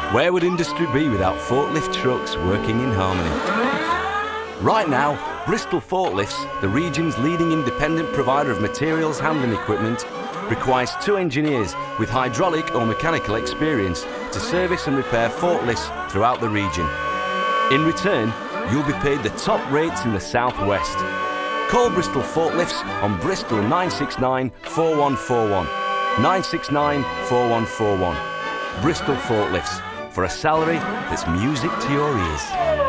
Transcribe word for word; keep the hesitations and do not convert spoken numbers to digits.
Where would industry be without forklift trucks working in harmony? Right now, Bristol Forklifts, the region's leading independent provider of materials handling equipment, requires two engineers with hydraulic or mechanical experience to service and repair forklifts throughout the region. In return, you'll be paid the top rates in the Southwest. Call Bristol Forklifts on Bristol nine six nine, four one four one. nine six nine, four one four one. Bristol Forklifts, for a salary that's music to your ears.